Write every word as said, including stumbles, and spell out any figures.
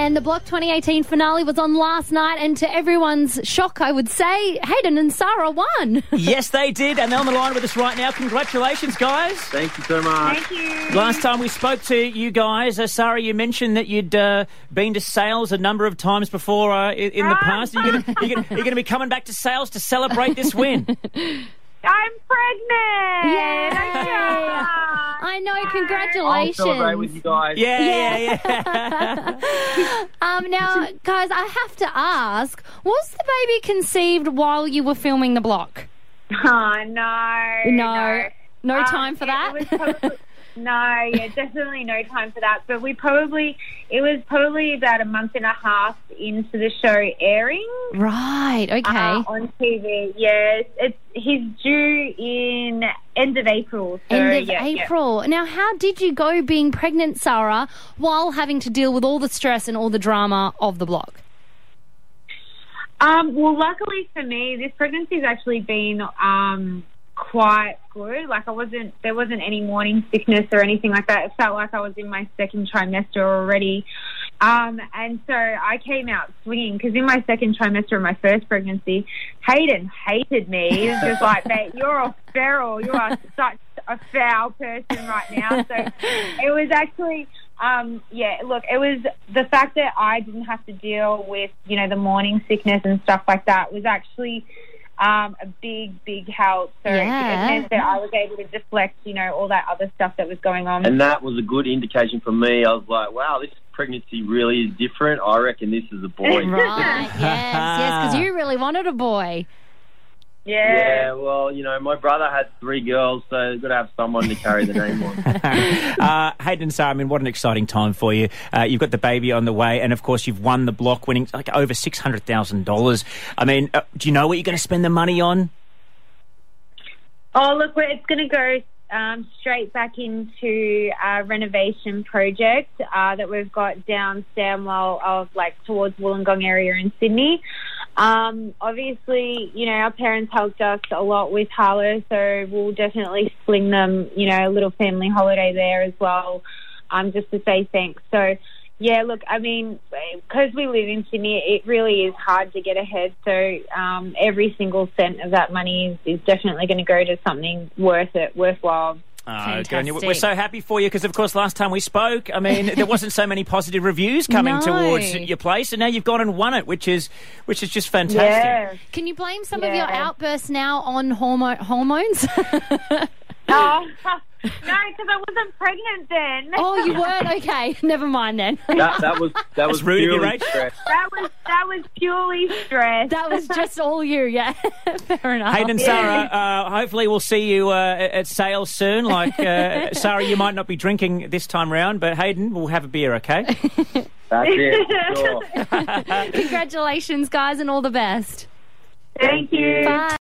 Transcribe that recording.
And the Block twenty eighteen finale was on last night, and to everyone's shock, I would say, Hayden and Sarah won. Yes, they did, and they're on the line with us right now. Congratulations, guys. Thank you so much. Thank you. Last time we spoke to you guys, uh, Sarah, you mentioned that you'd uh, been to sales a number of times before uh, in, in the past. Are you going to be coming back to sales to celebrate this win? I'm pregnant. Yeah. I know. I'll Congratulations. celebrate with you guys. Yeah, yeah, yeah. Um, now, guys, I have to ask, was the baby conceived while you were filming The Block? Oh, no. No. No Um, time for it that? was probably- no, yeah, definitely no time for that. But we probably, it was probably about a month and a half into the show airing. Right, okay. Uh, on T V, yes. It's, he's due in end of April. So, End of yeah, April. Now, how did you go being pregnant, Sarah, while having to deal with all the stress and all the drama of The Block? Yeah. Um, well, luckily for me, this pregnancy's actually been um, quite good. Like, I wasn't, there wasn't any morning sickness or anything like that. It felt like I was in my second trimester already. Um, and so I came out swinging because in my second trimester of my first pregnancy, Hayden hated me. He was just like, mate, you're a feral. You are such a foul person right now. So it was actually, um, yeah, look, it was the fact that I didn't have to deal with, you know, the morning sickness and stuff like that was actually um, a big, big help. So Yeah. it meant that I was able to deflect, you know, all that other stuff that was going on. And that was a good indication for me. I was like, wow, this pregnancy really is different. I reckon this is a boy. Right, yes, yes, because you really wanted a boy. Yeah. Yeah, well, you know, my brother had three girls, so you've got to have someone to carry the name on. uh, Hayden and Sarah, I mean, what an exciting time for you. Uh, you've got the baby on the way, and, of course, you've won The Block, winning like over six hundred thousand dollars. I mean, uh, do you know what you're going to spend the money on? Oh, look, it's going to go um, straight back into a renovation project uh, that we've got down Stanwell, of like towards Wollongong area in Sydney. Um, obviously, you know, our parents helped us a lot with Harlow, so we'll definitely fling them, you know, a little family holiday there as well, um, just to say thanks. So, yeah, look, I mean, because we live in Sydney, it really is hard to get ahead. So um, every single cent of that money is, is definitely going to go to something worth it, worthwhile. Oh, good on you. We're so happy for you because, of course, last time we spoke, I mean, there wasn't so many positive reviews coming No. towards your place, and now you've gone and won it, which is which is just fantastic. Yeah. Can you blame some of Yeah. your outbursts now on hormo- hormones? Oh, no, because I wasn't pregnant then. Oh, you weren't? Okay, never mind then. That, that was that was rude of you, purely Rach. stress. That was that was purely stress. That was just all you, yeah. Fair enough. Hayden and Sarah, uh, hopefully we'll see you uh, at sales soon. Like, uh, Sarah, you might not be drinking this time round, but Hayden, we'll have a beer, okay? That's it, sure. Congratulations, guys, and all the best. Thank you. Bye.